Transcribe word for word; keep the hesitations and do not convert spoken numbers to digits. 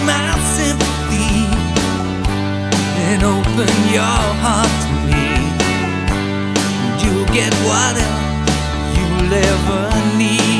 my sympathy and open your heart to me, and you'll get whatever you'll ever need.